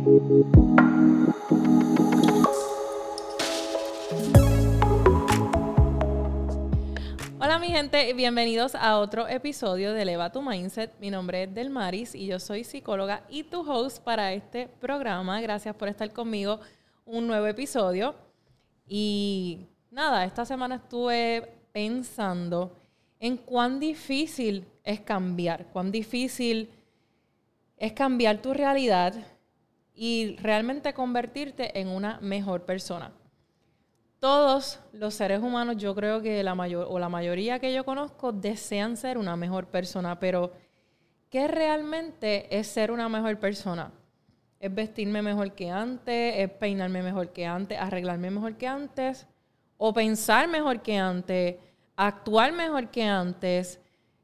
Hola mi gente, bienvenidos a otro episodio de Eleva tu Mindset. Mi nombre es Delmaris y yo soy psicóloga y tu host para este programa. Gracias por estar conmigo, un nuevo episodio. Y nada, esta semana estuve pensando en cuán difícil es cambiar tu realidad y realmente convertirte en una mejor persona. Todos los seres humanos, yo creo que la mayoría que yo conozco desean ser una mejor persona, pero ¿qué realmente es ser una mejor persona? ¿Es vestirme mejor que antes? ¿Es peinarme mejor que antes? ¿Arreglarme mejor que antes? ¿O pensar mejor que antes? ¿Actuar mejor que antes?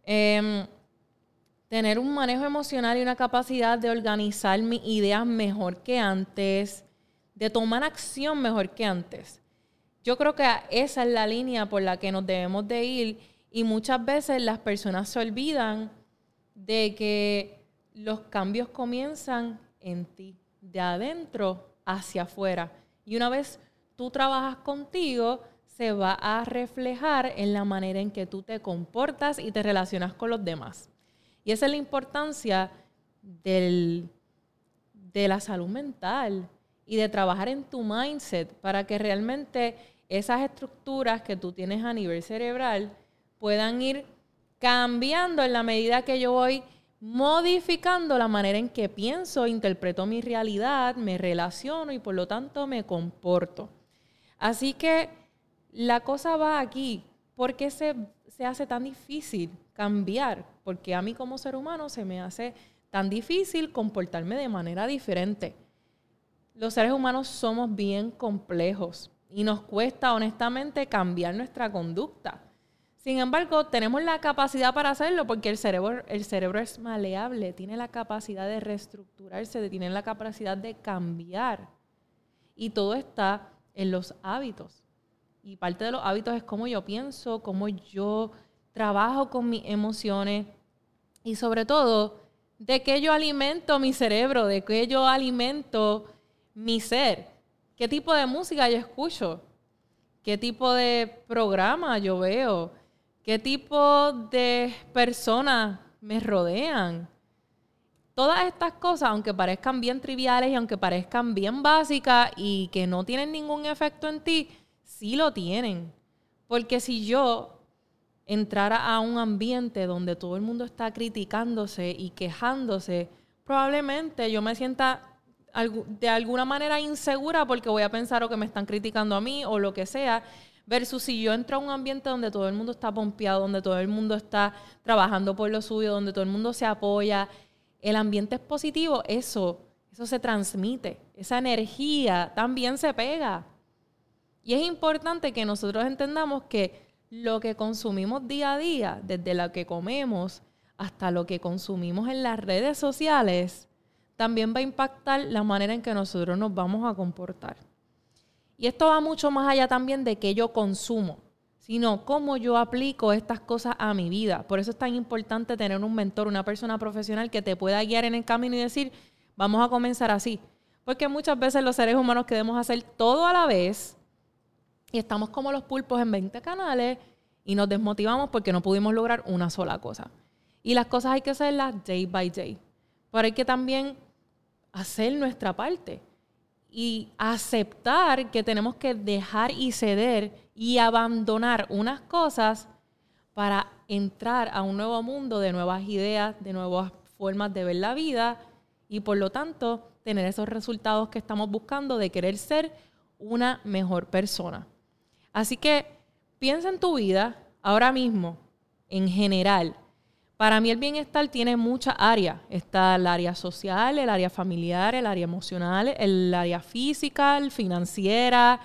¿Tener un manejo emocional y una capacidad de organizar mis ideas mejor que antes? ¿De tomar acción mejor que antes? Yo creo que esa es la línea por la que nos debemos de ir y muchas veces las personas se olvidan de que los cambios comienzan en ti, de adentro hacia afuera. Y una vez tú trabajas contigo, se va a reflejar en la manera en que tú te comportas y te relacionas con los demás. Y esa es la importancia de la salud mental y de trabajar en tu mindset para que realmente esas estructuras que tú tienes a nivel cerebral puedan ir cambiando en la medida que yo voy modificando la manera en que pienso, interpreto mi realidad, me relaciono y por lo tanto me comporto. Así que la cosa va aquí. ¿Por qué se hace tan difícil cambiar? Porque a mí como ser humano se me hace tan difícil comportarme de manera diferente. Los seres humanos somos bien complejos y nos cuesta honestamente cambiar nuestra conducta. Sin embargo, tenemos la capacidad para hacerlo porque el cerebro es maleable, tiene la capacidad de reestructurarse, tiene la capacidad de cambiar. Y todo está en los hábitos. Y parte de los hábitos es cómo yo pienso, cómo yo trabajo con mis emociones y sobre todo, de qué yo alimento mi cerebro, de qué yo alimento mi ser. ¿Qué tipo de música yo escucho? ¿Qué tipo de programa yo veo? ¿Qué tipo de personas me rodean? Todas estas cosas, aunque parezcan bien triviales y aunque parezcan bien básicas y que no tienen ningún efecto en ti, sí lo tienen. Porque si yo entrara a un ambiente donde todo el mundo está criticándose y quejándose, probablemente yo me sienta de alguna manera insegura porque voy a pensar o que me están criticando a mí o lo que sea, versus si yo entro a un ambiente donde todo el mundo está pompeado, donde todo el mundo está trabajando por lo suyo, donde todo el mundo se apoya, el ambiente es positivo, eso se transmite, esa energía también se pega. Y es importante que nosotros entendamos que lo que consumimos día a día, desde lo que comemos hasta lo que consumimos en las redes sociales, también va a impactar la manera en que nosotros nos vamos a comportar. Y esto va mucho más allá también de qué yo consumo, sino cómo yo aplico estas cosas a mi vida. Por eso es tan importante tener un mentor, una persona profesional que te pueda guiar en el camino y decir, vamos a comenzar así. Porque muchas veces los seres humanos queremos hacer todo a la vez y estamos como los pulpos en 20 canales y nos desmotivamos porque no pudimos lograr una sola cosa. Y las cosas hay que hacerlas day by day. Pero hay que también hacer nuestra parte y aceptar que tenemos que dejar y ceder y abandonar unas cosas para entrar a un nuevo mundo de nuevas ideas, de nuevas formas de ver la vida y por lo tanto tener esos resultados que estamos buscando de querer ser una mejor persona. Así que piensa en tu vida ahora mismo, en general. Para mí el bienestar tiene muchas áreas. Está el área social, el área familiar, el área emocional, el área física, financiera,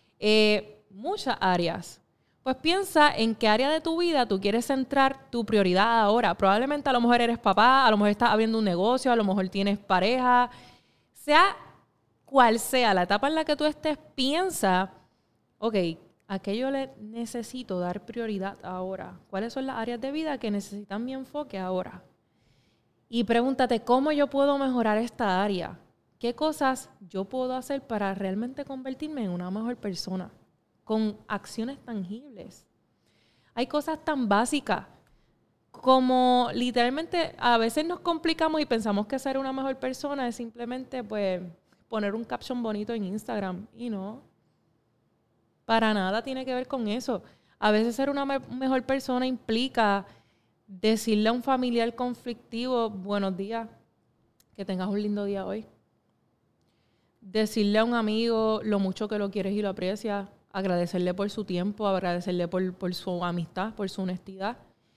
muchas áreas. Pues piensa en qué área de tu vida tú quieres centrar tu prioridad ahora. Probablemente a lo mejor eres papá, a lo mejor estás abriendo un negocio, a lo mejor tienes pareja. Sea cual sea la etapa en la que tú estés, piensa, ok, ¿a qué yo le necesito dar prioridad ahora? ¿Cuáles son las áreas de vida que necesitan mi enfoque ahora? Y pregúntate, ¿cómo yo puedo mejorar esta área? ¿Qué cosas yo puedo hacer para realmente convertirme en una mejor persona? Con acciones tangibles. Hay cosas tan básicas como literalmente a veces nos complicamos y pensamos que ser una mejor persona es simplemente pues poner un caption bonito en Instagram. Y no, para nada tiene que ver con eso. A veces ser una mejor persona implica decirle a un familiar conflictivo, buenos días, que tengas un lindo día hoy. Decirle a un amigo lo mucho que lo quieres y lo aprecias, agradecerle por su tiempo, agradecerle por su amistad, por su honestidad.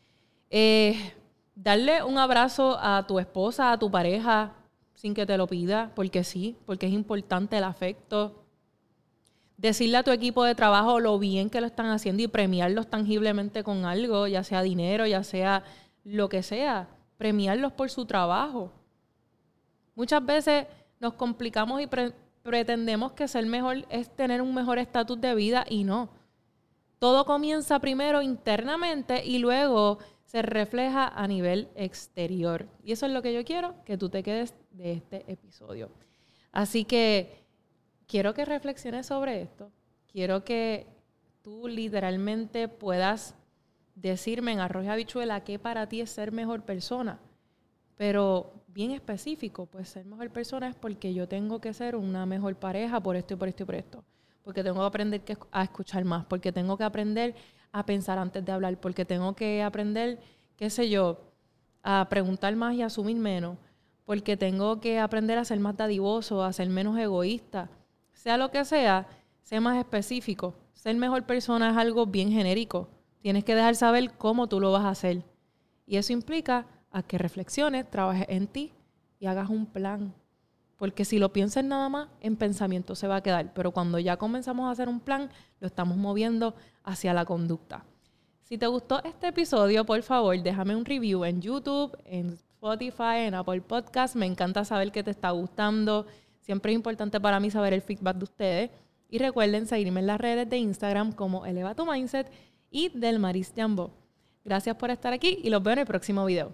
Darle un abrazo a tu esposa, a tu pareja, sin que te lo pida, porque sí, porque es importante el afecto. Decirle a tu equipo de trabajo lo bien que lo están haciendo y premiarlos tangiblemente con algo, ya sea dinero, ya sea lo que sea. Premiarlos por su trabajo. Muchas veces nos complicamos y pretendemos que ser mejor es tener un mejor estatus de vida y no. Todo comienza primero internamente y luego se refleja a nivel exterior. Y eso es lo que yo quiero que tú te quedes de este episodio. Así que quiero que reflexiones sobre esto. Quiero que tú literalmente puedas decirme en arroz y habichuela qué para ti es ser mejor persona. Pero bien específico, pues ser mejor persona es porque yo tengo que ser una mejor pareja por esto y por esto y por esto. Porque tengo que aprender a escuchar más, porque tengo que aprender a pensar antes de hablar, porque tengo que aprender, qué sé yo, a preguntar más y a asumir menos, porque tengo que aprender a ser más dadivoso, a ser menos egoísta. Sea lo que sea, sé más específico. Ser mejor persona es algo bien genérico. Tienes que dejar saber cómo tú lo vas a hacer. Y eso implica a que reflexiones, trabajes en ti y hagas un plan. Porque si lo piensas nada más, en pensamiento se va a quedar. Pero cuando ya comenzamos a hacer un plan, lo estamos moviendo hacia la conducta. Si te gustó este episodio, por favor, déjame un review en YouTube, en Spotify, en Apple Podcasts. Me encanta saber que te está gustando. Siempre es importante para mí saber el feedback de ustedes. Y recuerden seguirme en las redes de Instagram como Eleva Tu Mindset y Delmaris Jambo. Gracias por estar aquí y los veo en el próximo video.